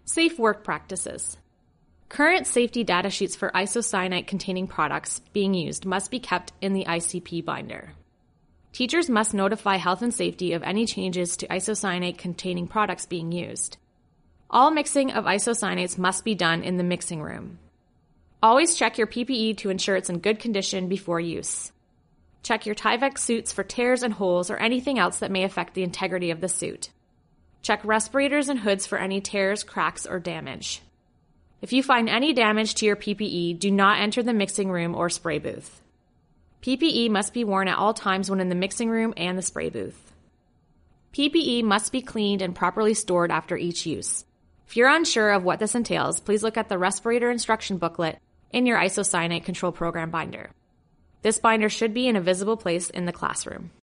Safe work practices. Current safety data sheets for isocyanate-containing products being used must be kept in the ICP binder. Teachers must notify health and safety of any changes to isocyanate-containing products being used. All mixing of isocyanates must be done in the mixing room. Always check your PPE to ensure it's in good condition before use. Check your Tyvek suits for tears and holes or anything else that may affect the integrity of the suit. Check respirators and hoods for any tears, cracks, or damage. If you find any damage to your PPE, do not enter the mixing room or spray booth. PPE must be worn at all times when in the mixing room and the spray booth. PPE must be cleaned and properly stored after each use. If you're unsure of what this entails, please look at the respirator instruction booklet in your isocyanate control program binder. This binder should be in a visible place in the classroom.